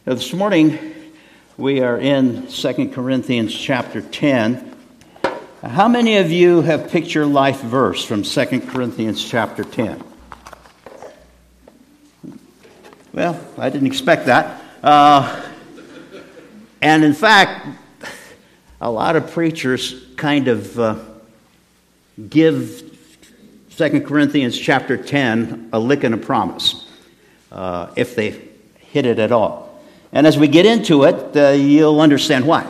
Now, this morning, we are in 2 Corinthians chapter 10. How many of you have picked your life verse from 2 Corinthians chapter 10? Well, I didn't expect that. And in fact, a lot of preachers kind of give 2 Corinthians chapter 10 a lick and a promise, if they hit it at all. And as we get into it, you'll understand why.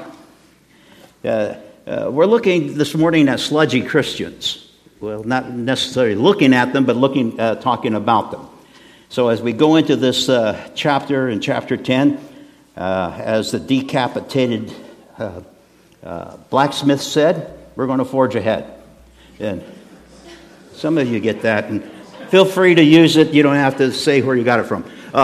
We're looking this morning at sludgy Christians. Well, not necessarily looking at them, but talking about them. So as we go into this chapter, in chapter 10, as the decapitated blacksmith said, we're going to forge ahead. And some of you get that, and feel free to use it. You don't have to say where you got it from.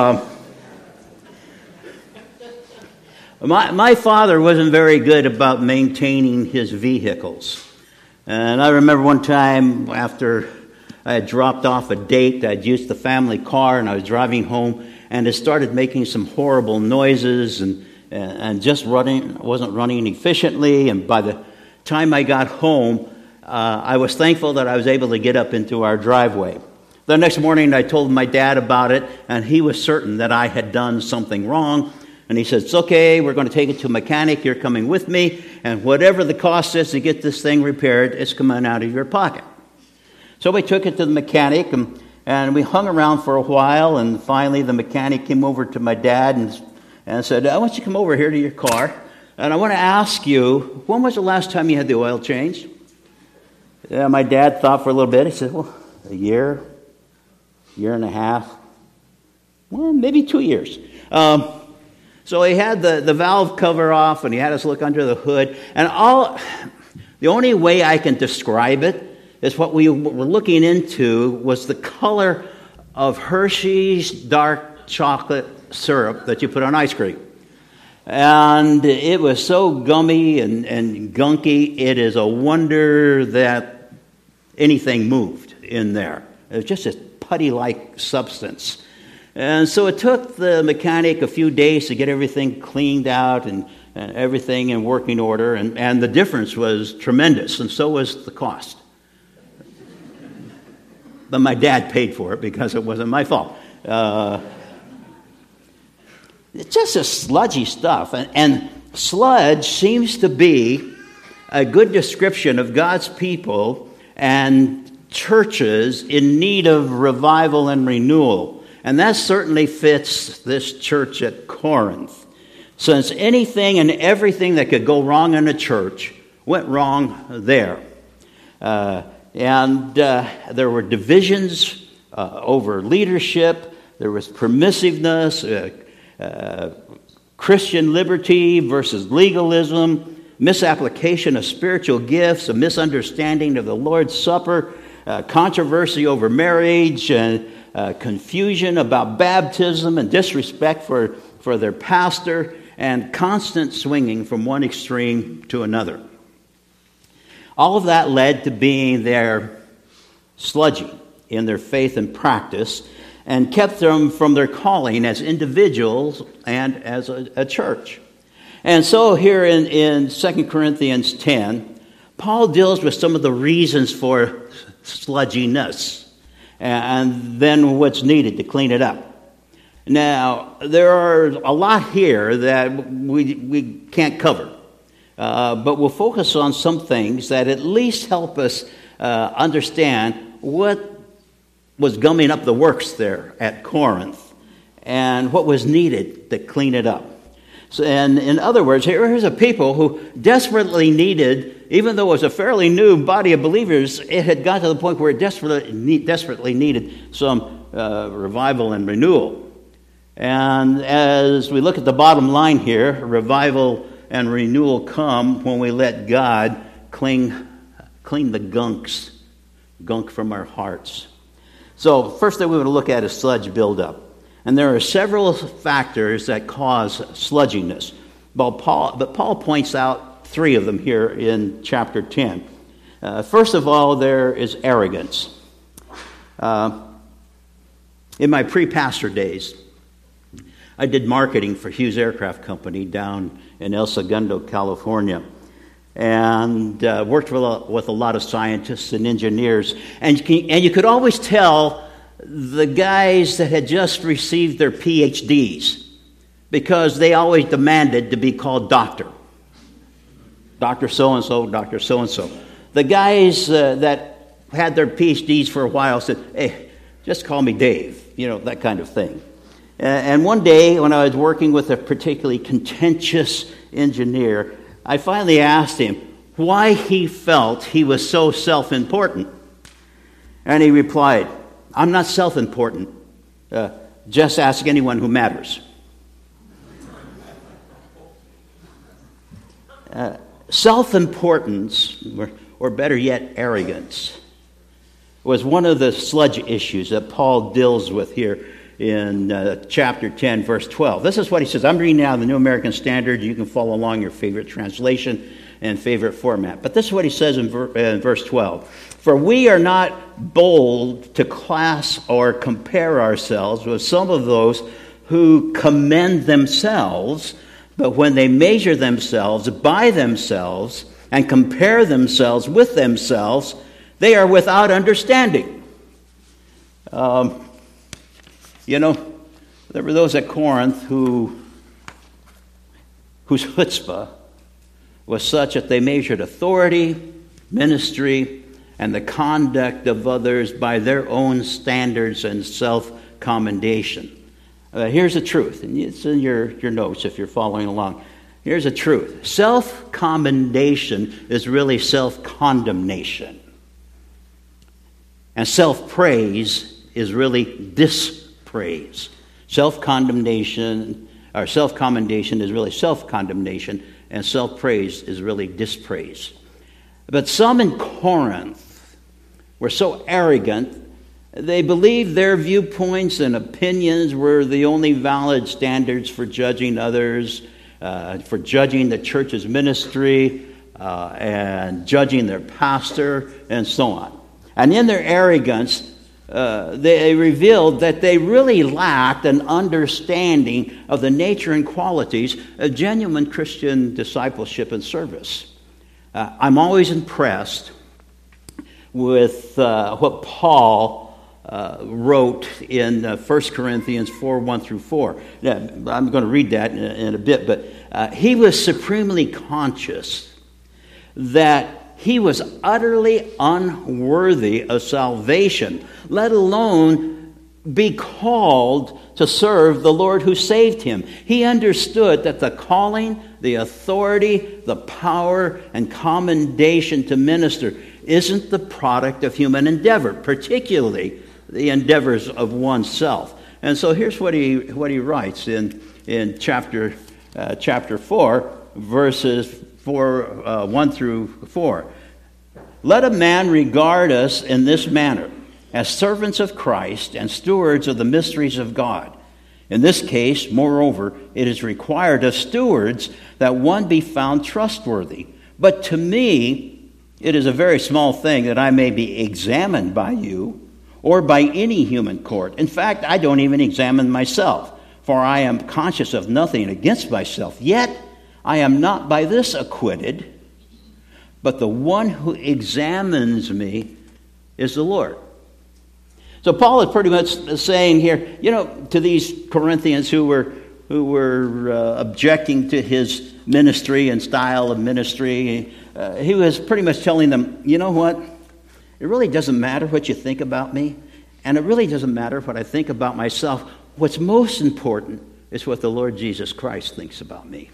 My father wasn't very good about maintaining his vehicles. And I remember one time after I had dropped off a date, I'd used the family car and I was driving home, and it started making some horrible noises and just wasn't running efficiently. And by the time I got home, I was thankful that I was able to get up into our driveway. The next morning I told my dad about it, and he was certain that I had done something wrong. And he said, "It's okay, we're going to take it to a mechanic, you're coming with me, and whatever the cost is to get this thing repaired, it's coming out of your pocket." So we took it to the mechanic, and we hung around for a while, and finally the mechanic came over to my dad and said, "I want you to come over here to your car, and I want to ask you, when was the last time you had the oil changed?" My dad thought for a little bit. He said, "Well, a year and a half, well, maybe 2 years." So he had the valve cover off, and he had us look under the hood. And the only way I can describe it is what we were looking into was the color of Hershey's dark chocolate syrup that you put on ice cream. And it was so gummy and gunky, it is a wonder that anything moved in there. It was just this putty-like substance. And so it took the mechanic a few days to get everything cleaned out and everything in working order, and the difference was tremendous, and so was the cost. But my dad paid for it because it wasn't my fault. It's just a sludgy stuff, and sludge seems to be a good description of God's people and churches in need of revival and renewal. And that certainly fits this church at Corinth, since anything and everything that could go wrong in a church went wrong there. And there were divisions over leadership. There was permissiveness, Christian liberty versus legalism, misapplication of spiritual gifts, a misunderstanding of the Lord's Supper, controversy over marriage, and confusion about baptism, and disrespect for their pastor, and constant swinging from one extreme to another. All of that led to being their sludgy in their faith and practice, and kept them from their calling as individuals and as a church. And so here in 2 Corinthians 10, Paul deals with some of the reasons for sludginess, and then what's needed to clean it up. Now, there are a lot here that we can't cover, but we'll focus on some things that at least help us understand what was gumming up the works there at Corinth and what was needed to clean it up. So, and in other words, here's a people who desperately needed, even though it was a fairly new body of believers, it had got to the point where it desperately needed some revival and renewal. And as we look at the bottom line here, revival and renewal come when we let God clean the gunk from our hearts. So first thing we want to look at is sludge buildup. And there are several factors that cause sludginess. But Paul points out 3 of them here in chapter 10. First of all, there is arrogance. In my pre-pastor days, I did marketing for Hughes Aircraft Company down in El Segundo, California, and worked with a lot of scientists and engineers. And you could always tell the guys that had just received their PhDs because they always demanded to be called doctor. Dr. So-and-so, Dr. So-and-so. The guys that had their PhDs for a while said, hey, just call me Dave, that kind of thing. And one day when I was working with a particularly contentious engineer, I finally asked him why he felt he was so self-important. And he replied, I'm not self-important. Just ask anyone who matters. Self-importance, or better yet, arrogance, was one of the sludge issues that Paul deals with here in chapter 10, verse 12. This is what he says. I'm reading now the New American Standard. You can follow along your favorite translation and favorite format. But this is what he says in verse 12. For we are not bold to class or compare ourselves with some of those who commend themselves, but when they measure themselves by themselves and compare themselves with themselves, they are without understanding. There were those at Corinth whose chutzpah was such that they measured authority, ministry, and the conduct of others by their own standards and self-commendation. Here's the truth, and it's in your notes if you're following along. Here's the truth. Self-commendation is really self-condemnation. And self-praise is really dispraise. Self-condemnation is really self-condemnation, and self-praise is really dispraise. But some in Corinth were so arrogant, they believed their viewpoints and opinions were the only valid standards for judging others, for judging the church's ministry, and judging their pastor, and so on. And in their arrogance, they revealed that they really lacked an understanding of the nature and qualities of genuine Christian discipleship and service. I'm always impressed with what Paul wrote in 1 Corinthians 4, 1 through 4. I'm going to read that in a bit, but he was supremely conscious that he was utterly unworthy of salvation, let alone be called to serve the Lord who saved him. He understood that the calling, the authority, the power, and commendation to minister isn't the product of human endeavor, particularly the endeavors of oneself. And so here's what he writes in chapter 4, verses 1 through 4. Let a man regard us in this manner, as servants of Christ and stewards of the mysteries of God. In this case, moreover, it is required of stewards that one be found trustworthy. But to me, it is a very small thing that I may be examined by you or by any human court. In fact, I don't even examine myself, for I am conscious of nothing against myself. Yet I am not by this acquitted, but the one who examines me is the Lord. So Paul is pretty much saying here, to these Corinthians who were objecting to his ministry and style of ministry, he was pretty much telling them, you know what? It really doesn't matter what you think about me, and it really doesn't matter what I think about myself. What's most important is what the Lord Jesus Christ thinks about me.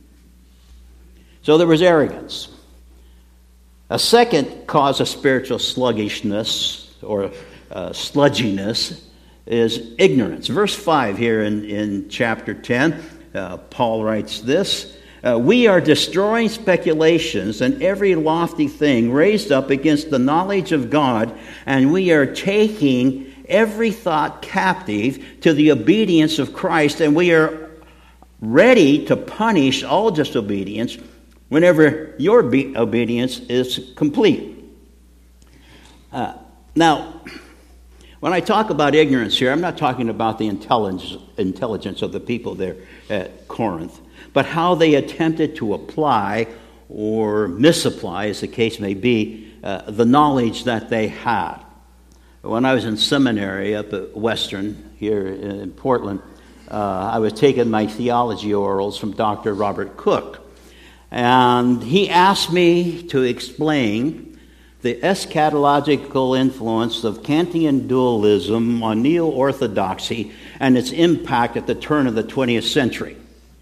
So there was arrogance. A second cause of spiritual sluggishness or sludginess is ignorance. Verse 5 here in chapter 10, Paul writes this, we are destroying speculations and every lofty thing raised up against the knowledge of God, and we are taking every thought captive to the obedience of Christ, and we are ready to punish all disobedience whenever your obedience is complete. Now, when When I talk about ignorance here, I'm not talking about the intelligence of the people there at Corinth, but how they attempted to apply or misapply, as the case may be, the knowledge that they had. When I was in seminary up at Western here in Portland, I was taking my theology orals from Dr. Robert Cook. And he asked me to explain the eschatological influence of Kantian dualism on neo-orthodoxy and its impact at the turn of the 20th century.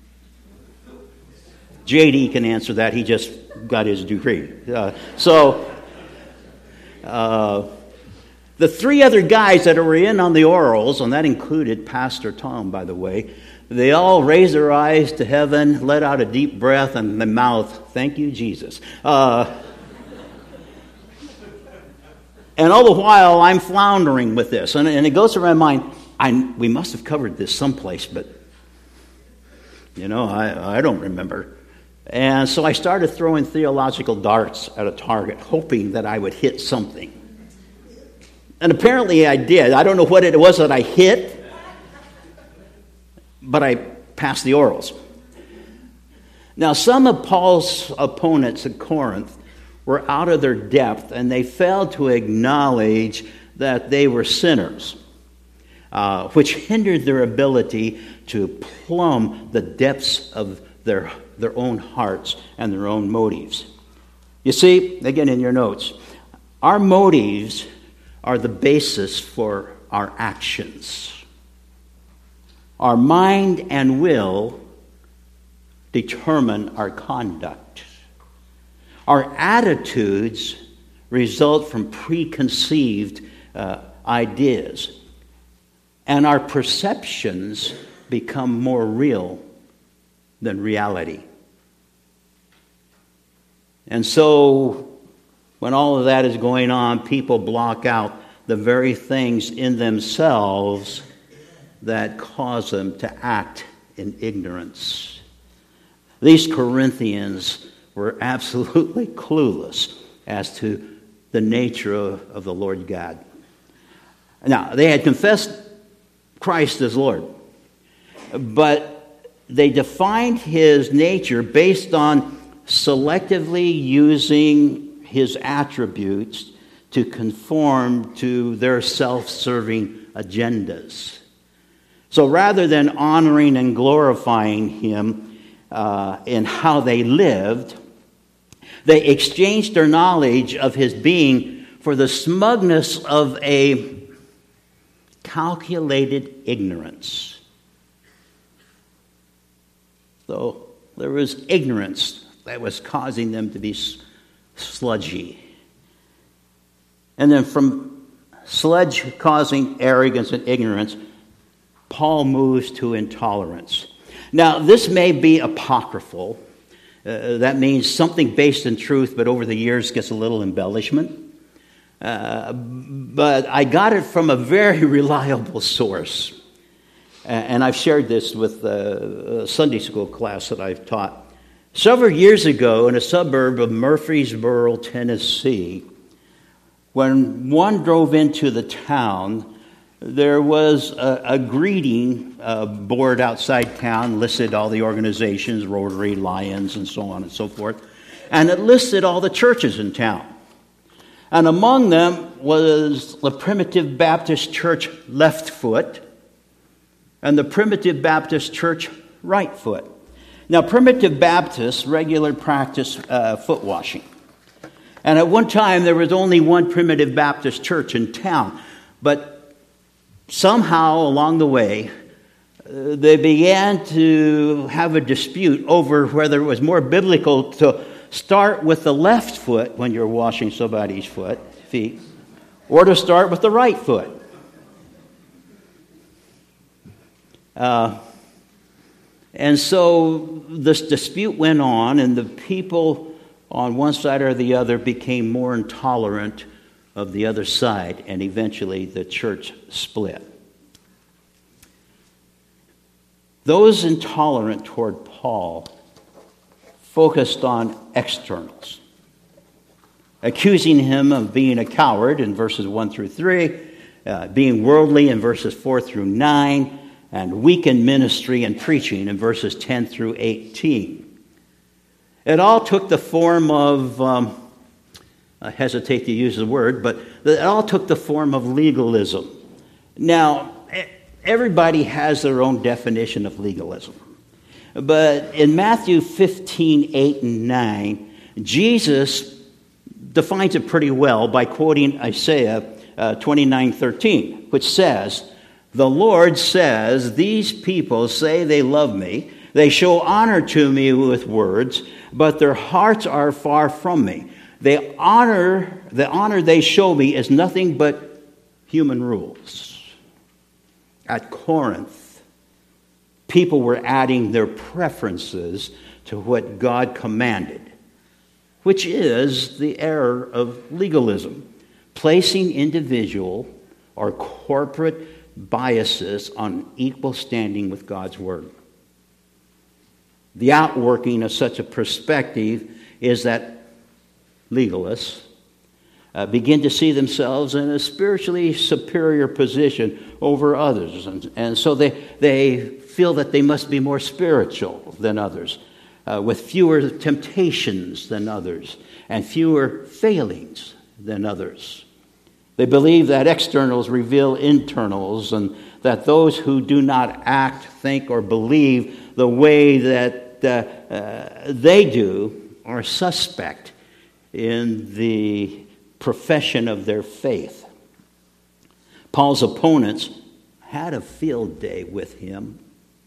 J.D. can answer that. He just got his degree. The three other guys that were in on the orals, and that included Pastor Tom, by the way, they all raised their eyes to heaven, let out a deep breath, and the mouth, thank you, Jesus. And all the while, I'm floundering with this. And it goes through my mind, we must have covered this someplace, but, I don't remember. And so I started throwing theological darts at a target, hoping that I would hit something. And apparently I did. I don't know what it was that I hit, but I passed the orals. Now, some of Paul's opponents at Corinth were out of their depth, and they failed to acknowledge that they were sinners, which hindered their ability to plumb the depths of their own hearts and their own motives. You see, again in your notes, our motives are the basis for our actions. Our mind and will determine our conduct. Our attitudes result from preconceived ideas. And our perceptions become more real than reality. And so, when all of that is going on, people block out the very things in themselves that cause them to act in ignorance. These Corinthians were absolutely clueless as to the nature of the Lord God. Now, they had confessed Christ as Lord, but they defined his nature based on selectively using his attributes to conform to their self-serving agendas. So rather than honoring and glorifying him in how they lived, they exchanged their knowledge of his being for the smugness of a calculated ignorance. So there was ignorance that was causing them to be sludgy. And then from sludge causing arrogance and ignorance, Paul moves to intolerance. Now, this may be apocryphal. That means something based in truth, but over the years gets a little embellishment. But I got it from a very reliable source. And I've shared this with a Sunday school class that I've taught. Several years ago, in a suburb of Murfreesboro, Tennessee, when one drove into the town, there was a greeting board outside town, listed all the organizations, Rotary, Lions, and so on and so forth. And it listed all the churches in town. And among them was the Primitive Baptist Church Left Foot and the Primitive Baptist Church Right Foot. Now, Primitive Baptists regularly practice foot washing. And at one time, there was only one Primitive Baptist church in town. But somehow along the way, they began to have a dispute over whether it was more biblical to start with the left foot when you're washing somebody's feet, or to start with the right foot. And so this dispute went on, and the people on one side or the other became more intolerant of the other side, and eventually the church split. Those intolerant toward Paul focused on externals, accusing him of being a coward in verses 1 through 3, being worldly in verses 4 through 9, and weak in ministry and preaching in verses 10 through 18. It all took the form of, I hesitate to use the word, but it all took the form of legalism. Now, everybody has their own definition of legalism. But in Matthew 15, 8, and 9, Jesus defines it pretty well by quoting Isaiah 29:13, which says, "The Lord says, these people say they love me. They show honor to me with words, but their hearts are far from me. The honor they show me is nothing but human rules." At Corinth, people were adding their preferences to what God commanded, which is the error of legalism, placing individual or corporate biases on equal standing with God's Word. The outworking of such a perspective is that legalists begin to see themselves in a spiritually superior position over others. And so they feel that they must be more spiritual than others, with fewer temptations than others, and fewer failings than others. They believe that externals reveal internals, and that those who do not act, think, or believe the way that they do are suspect in the profession of their faith. Paul's opponents had a field day with him.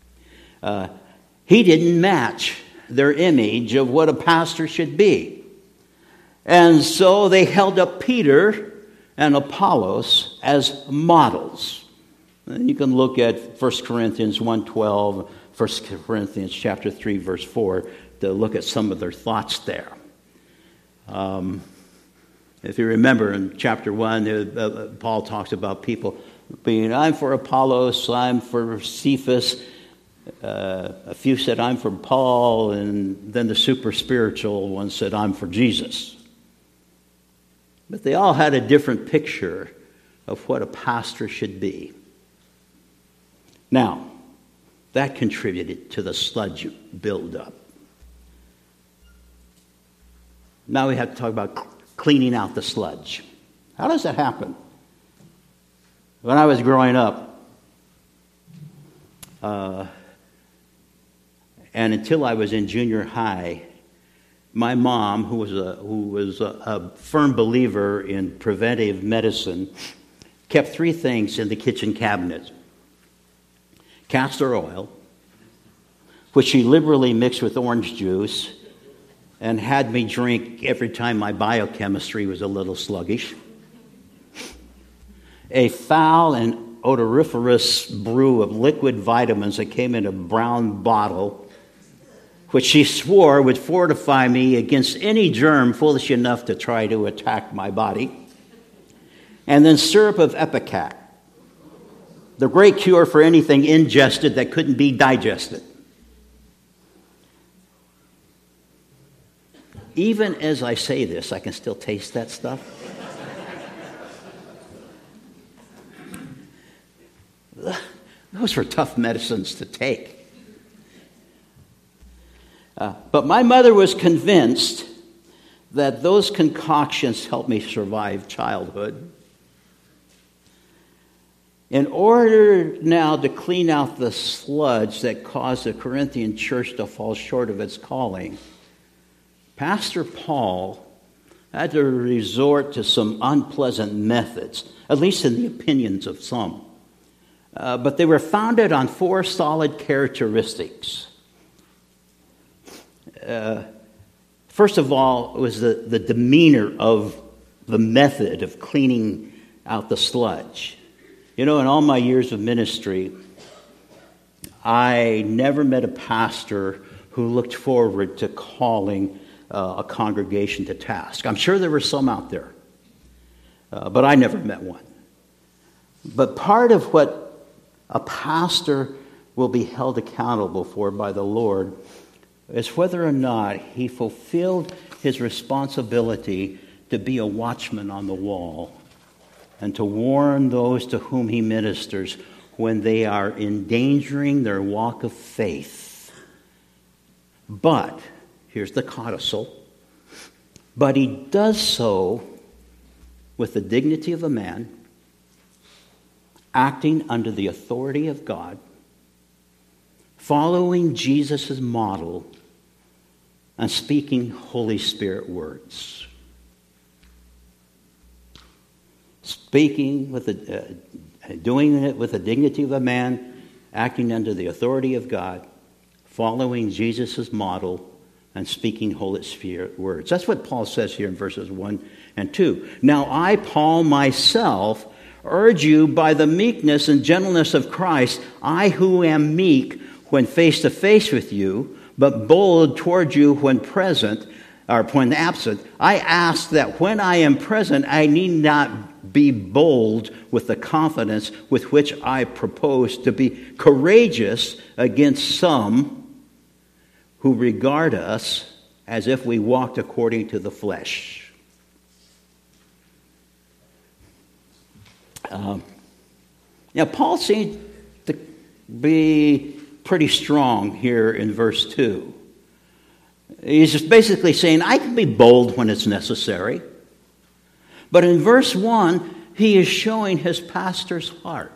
He didn't match their image of what a pastor should be. And so they held up Peter and Apollos as models. And you can look at 1 Corinthians 1:12, 1 Corinthians chapter 3, verse 4, to look at some of their thoughts there. If you remember in chapter 1, Paul talks about people being, I'm for Apollos, I'm for Cephas. A few said, I'm for Paul, and then the super spiritual one said, I'm for Jesus. But they all had a different picture of what a pastor should be. Now, that contributed to the sludge buildup. Now we have to talk about cleaning out the sludge. How does that happen? When I was growing up, and until I was in junior high, my mom, who was a firm believer in preventive medicine, kept three things in the kitchen cabinet: castor oil, which she liberally mixed with orange juice and had me drink every time my biochemistry was a little sluggish; a foul and odoriferous brew of liquid vitamins that came in a brown bottle, which she swore would fortify me against any germ foolish enough to try to attack my body; and then syrup of ipecac, the great cure for anything ingested that couldn't be digested. Even as I say this, I can still taste that stuff. Those were tough medicines to take. But my mother was convinced that those concoctions helped me survive childhood. In order now to clean out the sludge that caused the Corinthian church to fall short of its calling, Pastor Paul had to resort to some unpleasant methods, at least in the opinions of some. But they were founded on four solid characteristics. First of all, it was the demeanor of the method of cleaning out the sludge. You know, in all my years of ministry, I never met a pastor who looked forward to calling a congregation to task. I'm sure there were some out there, but I never met one. But part of what a pastor will be held accountable for by the Lord is whether or not he fulfilled his responsibility to be a watchman on the wall and to warn those to whom he ministers when they are endangering their walk of faith. But, here's the codicil, but he does so with the dignity of a man, acting under the authority of God, following Jesus' model, and speaking Holy Spirit words. Speaking with doing it with the dignity of a man, acting under the authority of God, following Jesus' model, and speaking Holy Spirit words. That's what Paul says here in verses 1 and 2. Now I, Paul, myself, urge you by the meekness and gentleness of Christ, I who am meek when face to face with you, but bold toward you when present, or when absent, I ask that when I am present, I need not be bold with the confidence with which I propose to be courageous against some who regard us as if we walked according to the flesh. Now, Paul seems to be pretty strong here in verse 2. He's just basically saying, I can be bold when it's necessary. But in verse 1, he is showing his pastor's heart.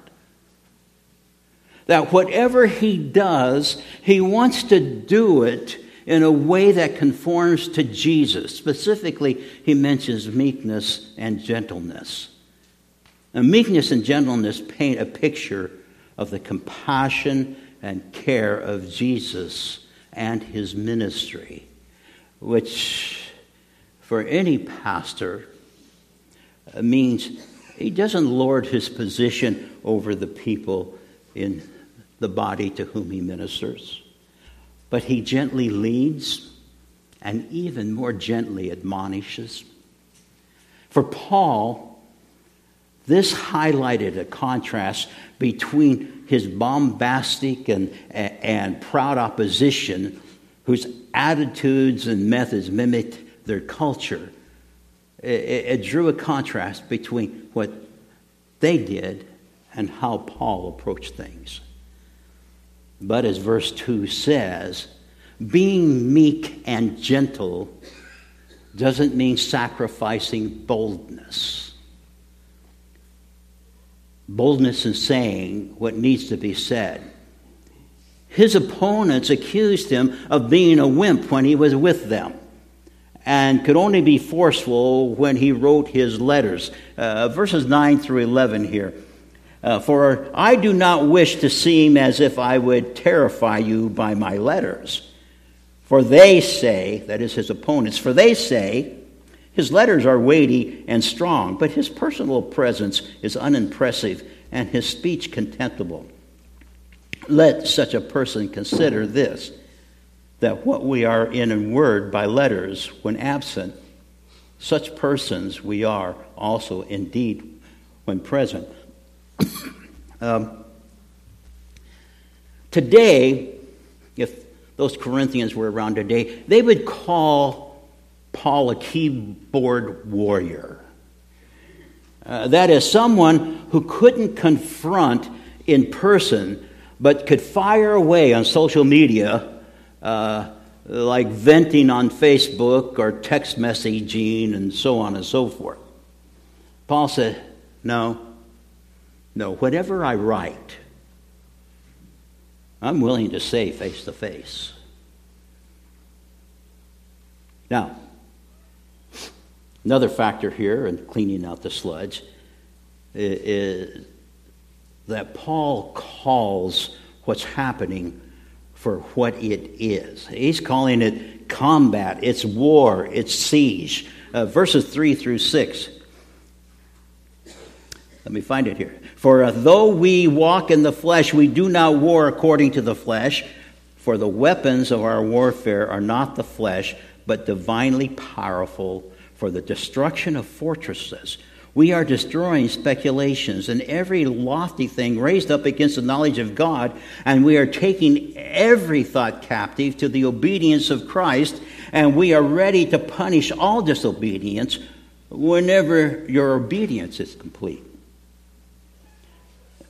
That whatever he does, he wants to do it in a way that conforms to Jesus. Specifically, he mentions meekness and gentleness. Now, meekness and gentleness paint a picture of the compassion and care of Jesus and his ministry, which for any pastor means he doesn't lord his position over the people in the body to whom he ministers, but he gently leads and even more gently admonishes. For Paul, this highlighted a contrast between his bombastic and proud opposition, whose attitudes and methods mimicked their culture. It drew a contrast between what they did and how Paul approached things. But as verse 2 says, being meek and gentle doesn't mean sacrificing boldness. Boldness in saying what needs to be said. His opponents accused him of being a wimp when he was with them, and could only be forceful when he wrote his letters. Verses 9 through 11 here. For I do not wish to seem as if I would terrify you by my letters. For they say, that is his opponents, for they say, his letters are weighty and strong, but his personal presence is unimpressive and his speech contemptible. Let such a person consider this, that what we are in word by letters when absent, such persons we are also indeed when present. Today, if those Corinthians were around today, they would call Paul a keyboard warrior. That is someone who couldn't confront in person, but could fire away on social media, like venting on Facebook or text messaging and so on and so forth. Paul said, no, whatever I write, I'm willing to say face to face. Now, another factor here in cleaning out the sludge is that Paul calls what's happening for what it is. He's calling it combat, it's war, it's siege. Verses 3 through 6. Let me find it here. For though we walk in the flesh, we do not war according to the flesh. For the weapons of our warfare are not the flesh, but divinely powerful for the destruction of fortresses. We are destroying speculations and every lofty thing raised up against the knowledge of God, and we are taking every thought captive to the obedience of Christ, and we are ready to punish all disobedience whenever your obedience is complete.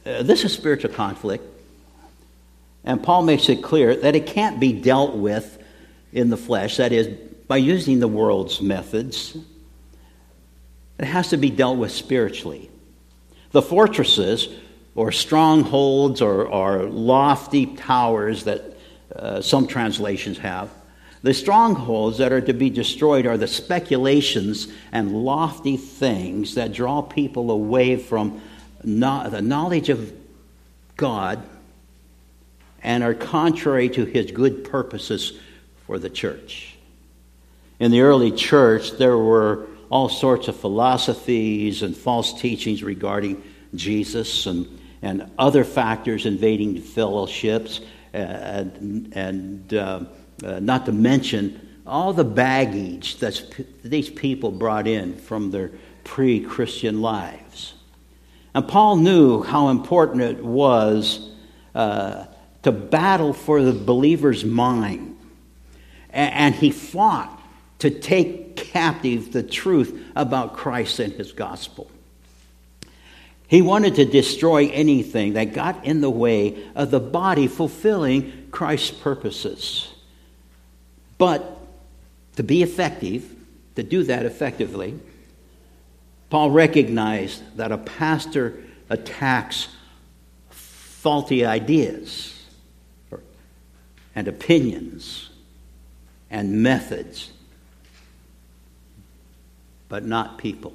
This is spiritual conflict. And Paul makes it clear that it can't be dealt with in the flesh, that is, by using the world's methods. It has to be dealt with spiritually. The fortresses, or strongholds, or lofty towers that some translations have, the strongholds that are to be destroyed are the speculations and lofty things that draw people away from the knowledge of God and are contrary to his good purposes for the church. In the early church, there were all sorts of philosophies and false teachings regarding Jesus and other factors invading fellowships, and not to mention all the baggage that these people brought in from their pre-Christian lives. And Paul knew how important it was to battle for the believer's mind. And he fought to take captive the truth about Christ and his gospel. He wanted to destroy anything that got in the way of the body fulfilling Christ's purposes. But to be effective, to do that effectively, Paul recognized that a pastor attacks faulty ideas and opinions and methods, but not people.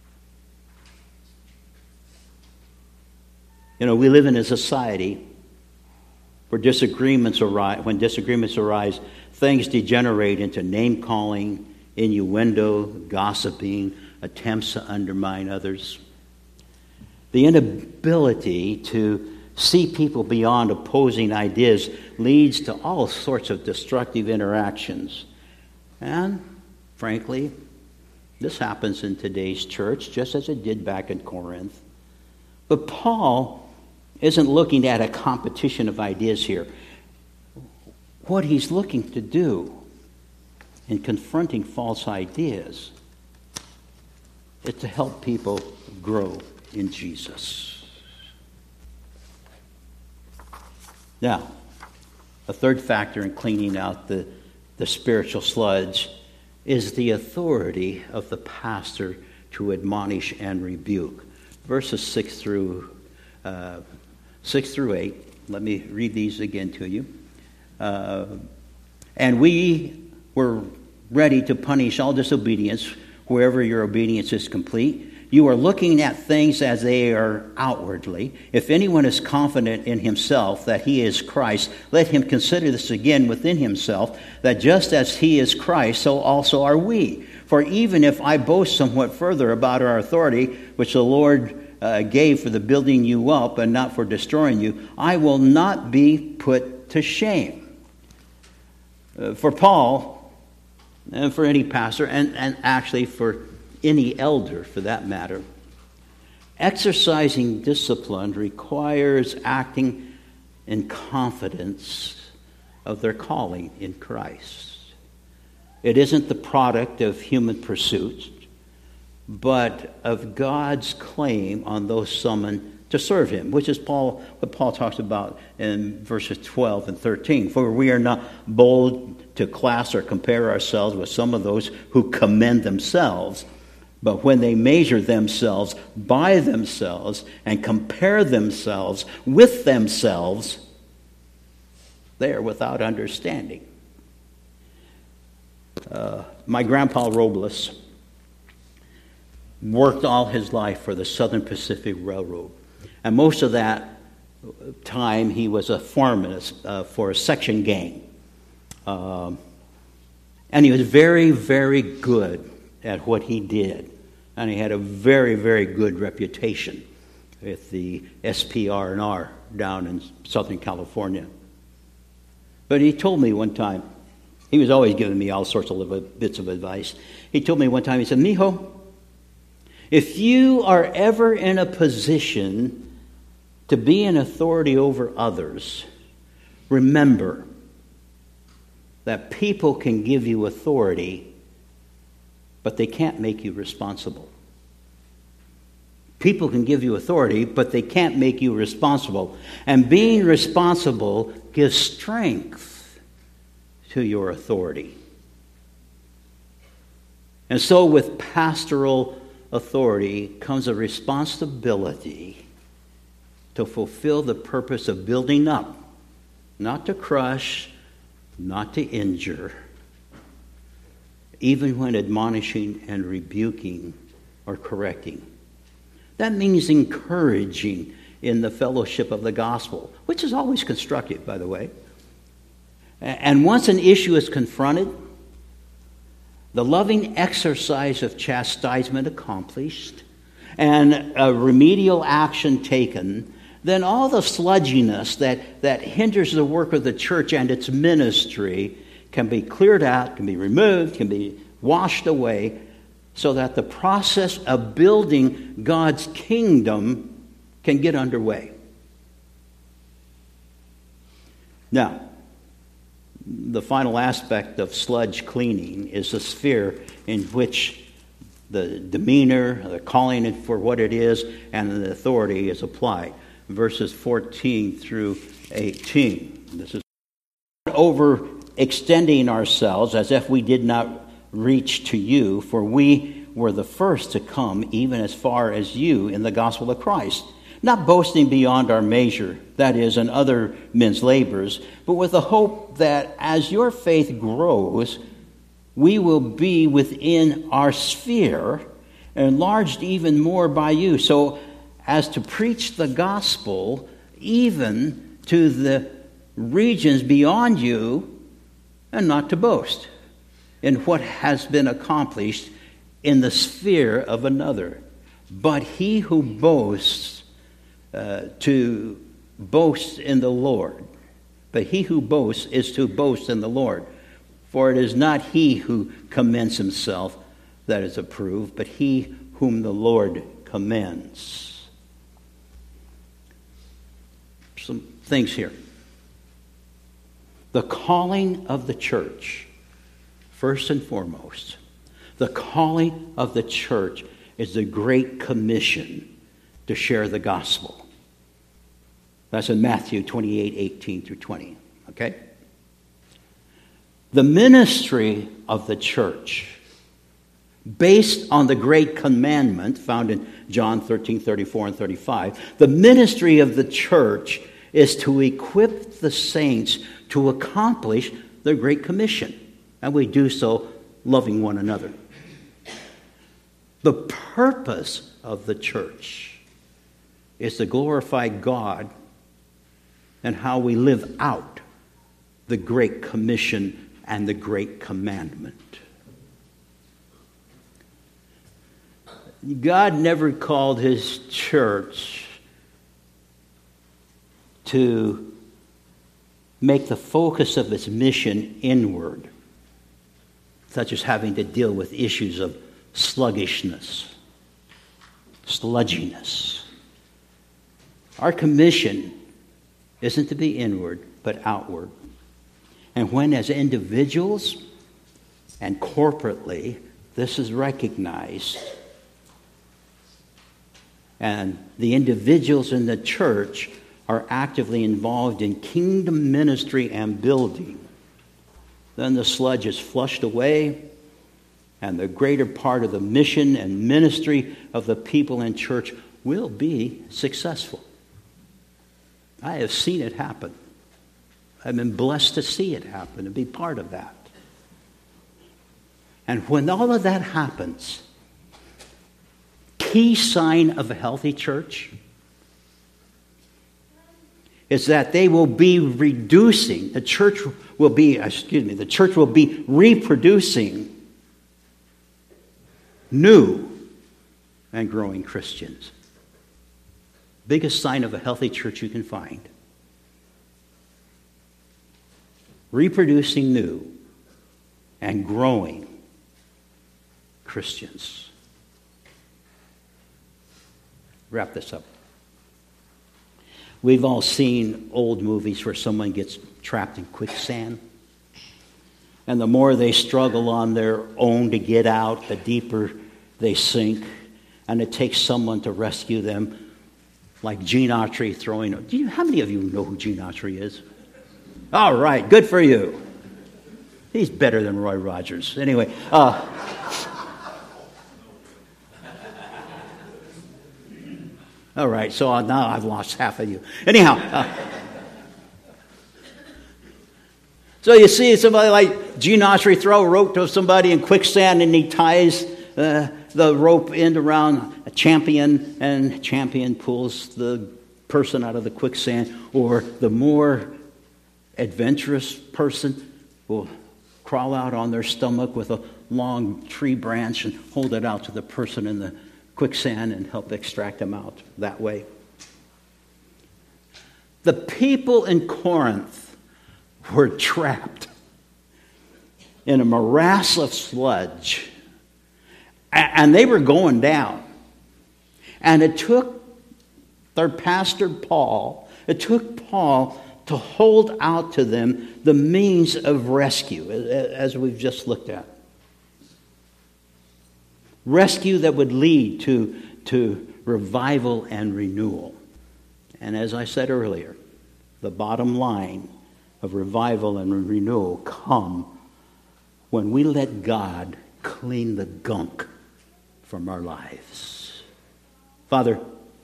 You know, we live in a society where disagreements arise. When disagreements arise, things degenerate into name-calling, innuendo, gossiping, attempts to undermine others. The inability to see people beyond opposing ideas leads to all sorts of destructive interactions. And, frankly, this happens in today's church just as it did back in Corinth. But Paul isn't looking at a competition of ideas here. What he's looking to do in confronting false ideas is to help people grow in Jesus. Now, a third factor in cleaning out the spiritual sludge is the authority of the pastor to admonish and rebuke. Verses 6 through 8. Let me read these again to you. And we were ready to punish all disobedience wherever your obedience is complete. You are looking at things as they are outwardly. If anyone is confident in himself that he is Christ, let him consider this again within himself, that just as he is Christ, so also are we. For even if I boast somewhat further about our authority, which the Lord gave for the building you up and not for destroying you, I will not be put to shame. For Paul, and for any pastor, and actually for any elder for that matter, exercising discipline requires acting in confidence of their calling in Christ. It isn't the product of human pursuit, but of God's claim on those summoned to serve him, which is what Paul talks about in verses 12 and 13. For we are not bold to class or compare ourselves with some of those who commend themselves, but when they measure themselves by themselves and compare themselves with themselves, they are without understanding. My grandpa Robles worked all his life for the Southern Pacific Railroad. And most of that time he was a foreman for a section gang. And he was very, very good at what he did. And he had a very, very good reputation with the SPR&R down in Southern California. But he told me one time, he was always giving me all sorts of bits of advice. He told me one time, he said, "Mijo, if you are ever in a position to be an authority over others, remember that people can give you authority, but they can't make you responsible." People can give you authority, but they can't make you responsible. And being responsible gives strength to your authority. And so with pastoral authority comes a responsibility to fulfill the purpose of building up, not to crush, not to injure, even when admonishing and rebuking or correcting. That means encouraging in the fellowship of the gospel, which is always constructive, by the way. And once an issue is confronted, the loving exercise of chastisement accomplished, and a remedial action taken, then all the sludginess that hinders the work of the church and its ministry can be cleared out, can be removed, can be washed away, so that the process of building God's kingdom can get underway. Now, the final aspect of sludge cleaning is the sphere in which the demeanor, the calling for what it is, and the authority is applied. Verses 14 through 18. This is overextending ourselves as if we did not reach to you, for we were the first to come even as far as you in the gospel of Christ, not boasting beyond our measure, that is, in other men's labors, but with the hope that as your faith grows, we will be within our sphere, enlarged even more by you, so as to preach the gospel even to the regions beyond you, and not to boast in what has been accomplished in the sphere of another. But he who boasts to boast in the Lord. But he who boasts is to boast in the Lord. For it is not he who commends himself that is approved, but he whom the Lord commends. Some things here. The calling of the church, first and foremost, the calling of the church is the Great Commission to share the gospel. That's in Matthew 28:18 through 20. Okay? The ministry of the church, based on the Great Commandment found in John 13:34 and 35, the ministry of the church is to equip the saints to accomplish the Great Commission. And we do so loving one another. The purpose of the church is to glorify God and how we live out the Great Commission and the Great Commandment. God never called his church to make the focus of its mission inward, such as having to deal with issues of sluggishness, sludginess. Our commission isn't to be inward, but outward. And when as individuals and corporately this is recognized, and the individuals in the church are actively involved in kingdom ministry and building, then the sludge is flushed away, and the greater part of the mission and ministry of the people in church will be successful. I have seen it happen. I've been blessed to see it happen and be part of that. And when all of that happens, key sign of a healthy church is that they will be reducing, the church will be reproducing new and growing Christians. Biggest sign of a healthy church you can find. Reproducing new and growing Christians. Wrap this up. We've all seen old movies where someone gets trapped in quicksand. And the more they struggle on their own to get out, the deeper they sink. and it takes someone to rescue them, like Gene Autry throwing. How many of you know who Gene Autry is? All right, good for you. He's better than Roy Rogers. Anyway, all right, so now I've lost half of you. Anyhow, so you see somebody like Gene Autry throw a rope to somebody in quicksand, and he ties the rope end around a champion, and champion pulls the person out of the quicksand. Or the more adventurous person will crawl out on their stomach with a long tree branch and hold it out to the person in the quicksand and help extract them out that way. The people in Corinth were trapped in a morass of sludge, and they were going down. And it took their pastor Paul, to hold out to them the means of rescue, as we've just looked at. Rescue that would lead to revival and renewal. And as I said earlier, the bottom line of revival and renewal come when we let God clean the gunk from our lives. Father,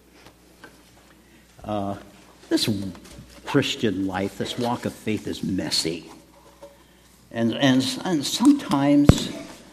this Christian life, this walk of faith is messy. And sometimes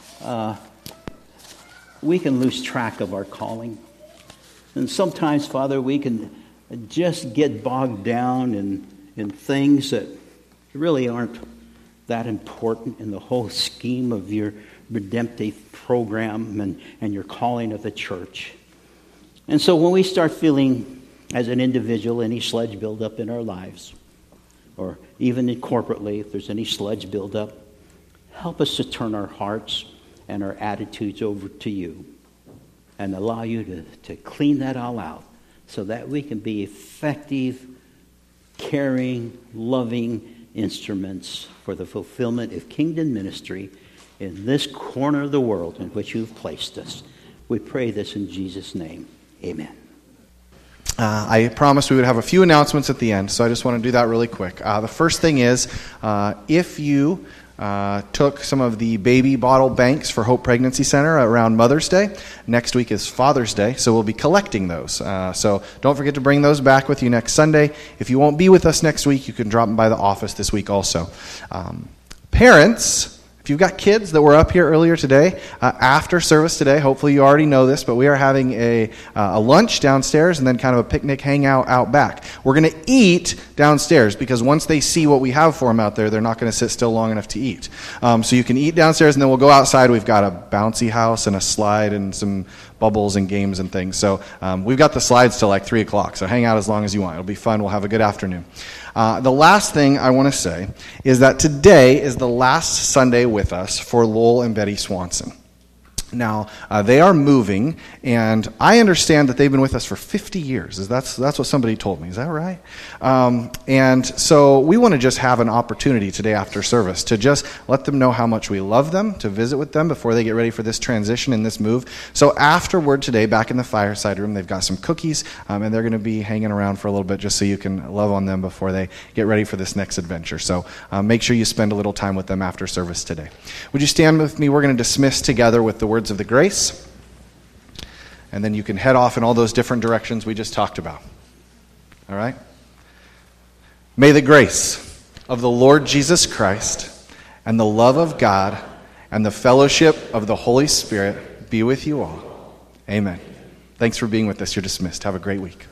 we can lose track of our calling. And sometimes, Father, we can just get bogged down in things that really aren't that important in the whole scheme of your redemptive program and your calling of the church. And so when we start feeling, as an individual, any sludge buildup in our lives, or even corporately, if there's any sludge buildup, help us to turn our hearts and our attitudes over to you and allow you to clean that all out so that we can be effective, caring, loving instruments for the fulfillment of kingdom ministry in this corner of the world in which you've placed us. We pray this in Jesus' name. Amen. I promised we would have a few announcements at the end, so I just want to do that really quick. The first thing is, if you took some of the baby bottle banks for Hope Pregnancy Center around Mother's Day, next week is Father's Day, so we'll be collecting those. So don't forget to bring those back with you next Sunday. If you won't be with us next week, you can drop by the office this week also. Parents, if you've got kids that were up here earlier today, after service today, hopefully you already know this, but we are having a lunch downstairs and then kind of a picnic hangout out back. We're going to eat downstairs because once they see what we have for them out there, they're not going to sit still long enough to eat. So you can eat downstairs and then we'll go outside. We've got a bouncy house and a slide and some bubbles and games and things. So we've got the slides till like 3 o'clock, so hang out as long as you want. It'll be fun. We'll have a good afternoon. The last thing I want to say is that today is the last Sunday with us for Lowell and Betty Swanson. Now, they are moving, and I understand that they've been with us for 50 years. That's what somebody told me. Is that right? And so we want to just have an opportunity today after service to just let them know how much we love them, to visit with them before they get ready for this transition and this move. So afterward today, back in the fireside room, they've got some cookies, and they're going to be hanging around for a little bit just so you can love on them before they get ready for this next adventure. So make sure you spend a little time with them after service today. Would you stand with me? We're going to dismiss together with the words of the grace, and then you can head off in all those different directions we just talked about. All right? May the grace of the Lord Jesus Christ and the love of God and the fellowship of the Holy Spirit be with you all. Amen. Thanks for being with us. You're dismissed. Have a great week.